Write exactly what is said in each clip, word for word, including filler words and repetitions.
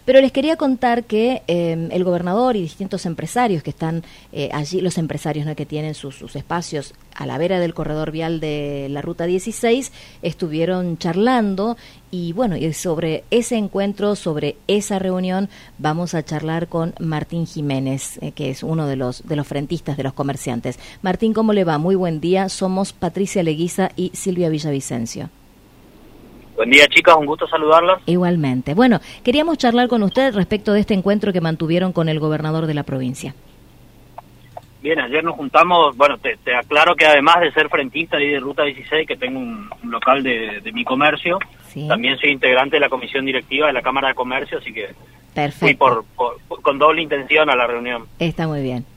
Pero les quería contar que eh, el gobernador y distintos empresarios que están eh, allí, los empresarios, ¿no?, que tienen sus, sus espacios a la vera del corredor vial de la Ruta dieciséis, estuvieron charlando y bueno, y sobre ese encuentro, sobre esa reunión, vamos a charlar con Martín Jiménez, eh, que es uno de los de los frentistas, de los comerciantes. Martín, ¿cómo le va? Muy buen día. Somos Patricia Leguiza y Silvia Villavicencio. Buen día, chicas, un gusto saludarlas. Igualmente. Bueno, queríamos charlar con usted respecto de este encuentro que mantuvieron con el gobernador de la provincia. Bien, ayer nos juntamos, bueno, te, te aclaro que además de ser frentista y de Ruta dieciséis, que tengo un, un local de, de mi comercio, sí, también soy integrante de la comisión directiva de la Cámara de Comercio, así que perfecto, fui por, por, por, con doble intención a la reunión. Está muy bien.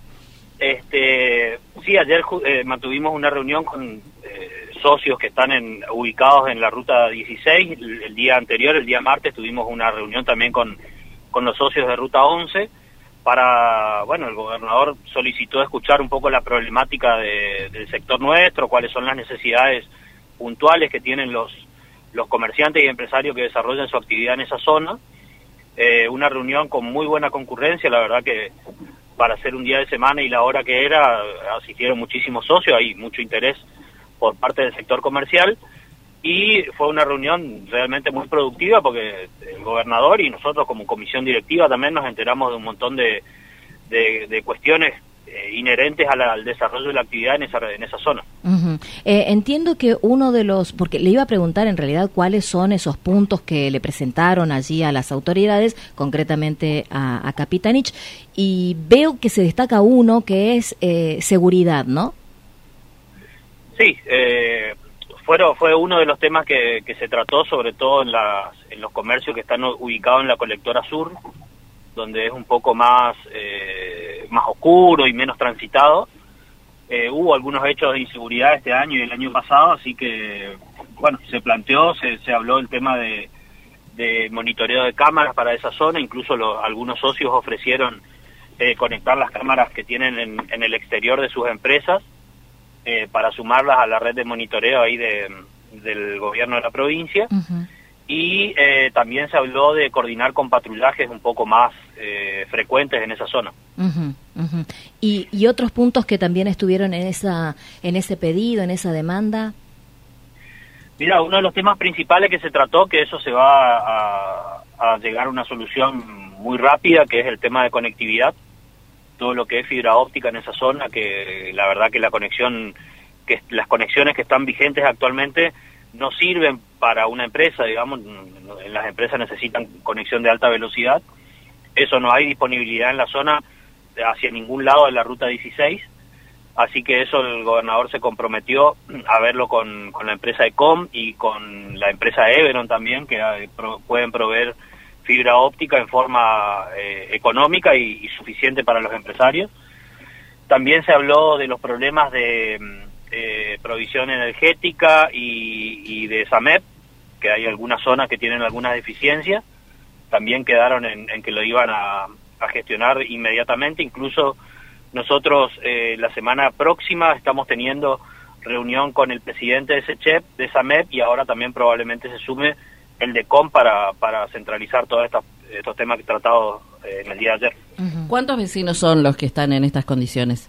Este, sí, ayer eh, mantuvimos una reunión con eh, socios que están en, ubicados en la Ruta dieciséis. El, el día anterior, el día martes, tuvimos una reunión también con, con los socios de Ruta once. Para, bueno, el gobernador solicitó escuchar un poco la problemática de, del sector nuestro, cuáles son las necesidades puntuales que tienen los, los comerciantes y empresarios que desarrollan su actividad en esa zona. Eh, una reunión con muy buena concurrencia, la verdad que para hacer un día de semana y la hora que era, asistieron muchísimos socios, hay mucho interés por parte del sector comercial. Y fue una reunión realmente muy productiva porque el gobernador y nosotros como comisión directiva también nos enteramos de un montón de, de, de cuestiones eh, inherentes a la, al desarrollo de la actividad en esa, en esa zona. Uh-huh. Eh, entiendo que uno de los, porque le iba a preguntar en realidad cuáles son esos puntos que le presentaron allí a las autoridades, concretamente a, a Capitanich, y veo que se destaca uno que es eh, seguridad, ¿no? Sí, eh... Fueron, fue uno de los temas que, que se trató, sobre todo en, las, en los comercios que están ubicados en la colectora sur, donde es un poco más, eh, más oscuro y menos transitado. Eh, hubo algunos hechos de inseguridad este año y el año pasado, así que, bueno, se planteó, se, se habló el tema de, de monitoreo de cámaras para esa zona, incluso lo, algunos socios ofrecieron eh, conectar las cámaras que tienen en, en el exterior de sus empresas, Eh, para sumarlas a la red de monitoreo ahí de, del gobierno de la provincia. Uh-huh. Y eh, también se habló de coordinar con patrullajes un poco más eh, frecuentes en esa zona. Uh-huh, uh-huh. ¿Y, y otros puntos que también estuvieron en esa en ese pedido, en esa demanda? Mira, uno de los temas principales que se trató, que eso se va a, a llegar a una solución muy rápida, que es el tema de conectividad. Todo lo que es fibra óptica en esa zona, que la verdad que la conexión, que las conexiones que están vigentes actualmente no sirven para una empresa, digamos, en las empresas necesitan conexión de alta velocidad. Eso no hay disponibilidad en la zona hacia ningún lado de la Ruta dieciséis, así que eso el gobernador se comprometió a verlo con, con la empresa Ecom y con la empresa Everon también, que eh, pro, pueden proveer fibra óptica en forma eh, económica y, y suficiente para los empresarios. También se habló de los problemas de eh, provisión energética y, y de SAMEP, que hay algunas zonas que tienen algunas deficiencias. También quedaron en, en que lo iban a, a gestionar inmediatamente. Incluso nosotros eh, la semana próxima estamos teniendo reunión con el presidente de SECHEP, de SAMEP, y ahora también probablemente se sume el de C O M para, para centralizar todos estos, estos temas que he tratado eh, en el día de ayer. Uh-huh. ¿Cuántos vecinos son los que están en estas condiciones?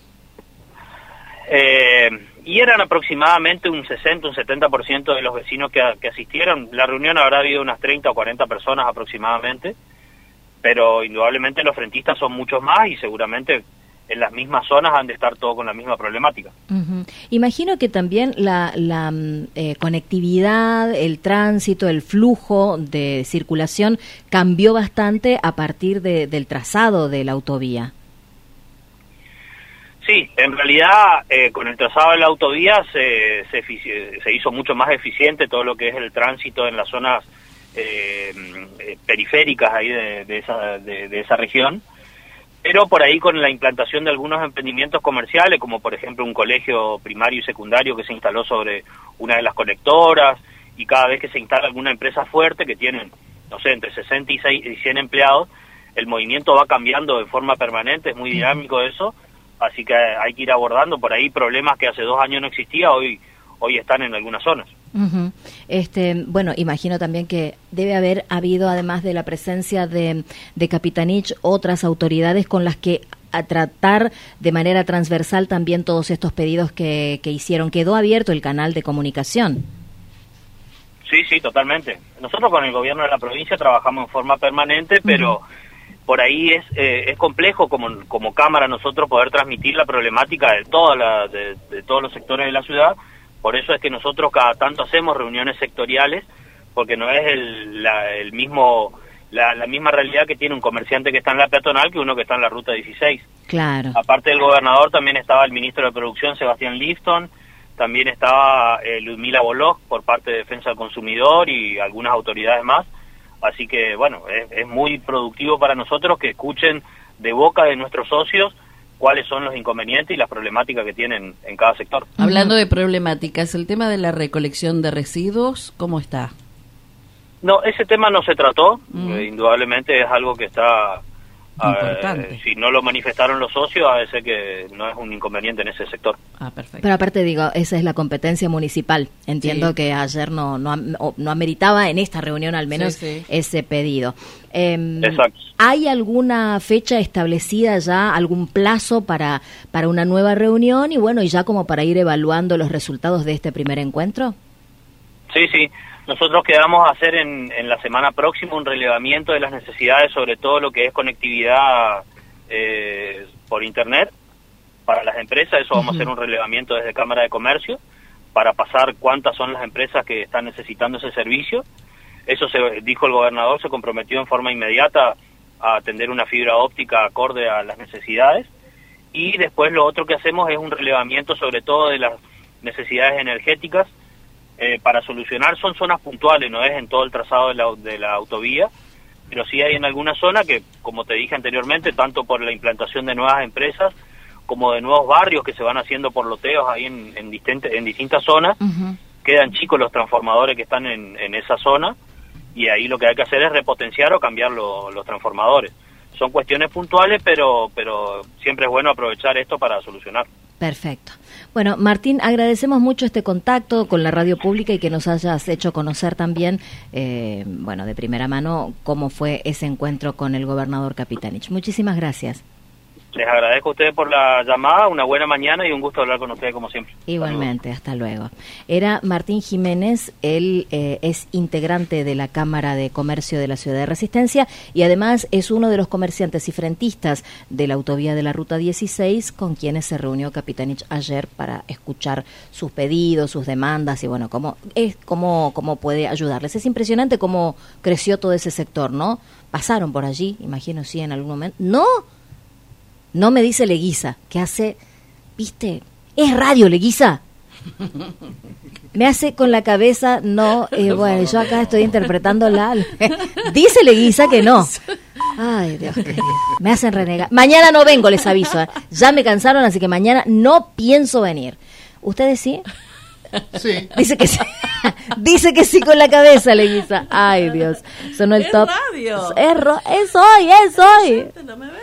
Eh, y eran aproximadamente un sesenta, un setenta por ciento de los vecinos que, que asistieron. La reunión habrá habido unas treinta o cuarenta personas aproximadamente, pero indudablemente los frentistas son muchos más y seguramente en las mismas zonas han de estar todos con la misma problemática. Uh-huh. Imagino que también la, la eh, conectividad, el tránsito, el flujo de circulación cambió bastante a partir de, del trazado de la autovía. Sí, en realidad eh, con el trazado de la autovía se, se, se hizo mucho más eficiente todo lo que es el tránsito en las zonas eh, periféricas ahí de, de, esa, de, de esa región. Pero por ahí con la implantación de algunos emprendimientos comerciales, como por ejemplo un colegio primario y secundario que se instaló sobre una de las conectoras, y cada vez que se instala alguna empresa fuerte que tiene, no sé, entre sesenta y cien empleados, el movimiento va cambiando de forma permanente, es muy dinámico eso, así que hay que ir abordando por ahí problemas que hace dos años no existía, hoy, hoy están en algunas zonas. Uh-huh. Este, bueno, imagino también que debe haber habido, además de la presencia de, de Capitanich, otras autoridades con las que a tratar de manera transversal también todos estos pedidos que, que hicieron. ¿Quedó abierto el canal de comunicación? Sí, sí, totalmente. Nosotros con el gobierno de la provincia trabajamos en forma permanente, pero uh-huh. por ahí es eh, es complejo como como cámara nosotros poder transmitir la problemática de toda la de, de todos los sectores de la ciudad. Por eso es que nosotros cada tanto hacemos reuniones sectoriales, porque no es el, la, el mismo la, la misma realidad que tiene un comerciante que está en la peatonal que uno que está en la ruta dieciséis. Claro. Aparte del gobernador también estaba el ministro de Producción, Sebastián Lifton, también estaba eh, Ludmila Bolog por parte de Defensa del Consumidor y algunas autoridades más. Así que, bueno, es, es muy productivo para nosotros que escuchen de boca de nuestros socios cuáles son los inconvenientes y las problemáticas que tienen en cada sector. Hablando de problemáticas, el tema de la recolección de residuos, ¿cómo está? No, ese tema no se trató, mm. eh, indudablemente es algo que está... Importante. Eh, si no lo manifestaron los socios, a veces que no es un inconveniente en ese sector. Ah, perfecto. Pero aparte digo, esa es la competencia municipal. Entiendo sí. que ayer no, no no ameritaba en esta reunión al menos sí, sí. ese pedido. Eh, Exacto. ¿Hay alguna fecha establecida ya, algún plazo para para una nueva reunión y bueno, y ya como para ir evaluando los resultados de este primer encuentro? Sí, sí. Nosotros quedamos a hacer en, en la semana próxima un relevamiento de las necesidades, sobre todo lo que es conectividad eh, por Internet para las empresas. Eso uh-huh. vamos a hacer un relevamiento desde Cámara de Comercio para pasar cuántas son las empresas que están necesitando ese servicio. Eso se dijo el gobernador, se comprometió en forma inmediata a atender una fibra óptica acorde a las necesidades. Y después lo otro que hacemos es un relevamiento sobre todo de las necesidades energéticas, Eh, para solucionar. Son zonas puntuales, no es en todo el trazado de la, de la autovía, pero sí hay en alguna zona que, como te dije anteriormente, tanto por la implantación de nuevas empresas como de nuevos barrios que se van haciendo por loteos ahí en, en, distente, en distintas zonas, uh-huh. quedan chicos los transformadores que están en, en esa zona y ahí lo que hay que hacer es repotenciar o cambiar lo, los transformadores. Son cuestiones puntuales, pero, pero siempre es bueno aprovechar esto para solucionar. Perfecto. Bueno, Martín, agradecemos mucho este contacto con la radio pública y que nos hayas hecho conocer también, eh, bueno, de primera mano cómo fue ese encuentro con el gobernador Capitanich. Muchísimas gracias. Les agradezco a ustedes por la llamada, una buena mañana y un gusto hablar con ustedes como siempre. Igualmente, hasta luego. Era Martín Jiménez, él eh, es integrante de la Cámara de Comercio de la Ciudad de Resistencia y además es uno de los comerciantes y frentistas de la autovía de la Ruta dieciséis con quienes se reunió Capitanich ayer para escuchar sus pedidos, sus demandas y bueno, cómo, es, cómo, cómo puede ayudarles. Es impresionante cómo creció todo ese sector, ¿no? Pasaron por allí, imagino, sí, en algún momento. ¡No! No me dice Leguiza, que hace, viste, es radio Leguiza. Me hace con la cabeza, no, eh, bueno, yo acá estoy interpretándola. Dice Leguiza que no. Ay, Dios querido, me hacen renegar. Mañana no vengo, les aviso. ¿eh? Ya me cansaron, así que mañana no pienso venir. ¿Ustedes sí? Sí. Dice que sí. Dice que sí con la cabeza, Leguiza. Ay, Dios. Sonó el es top. Radio. Es, ro- es hoy, es hoy. No me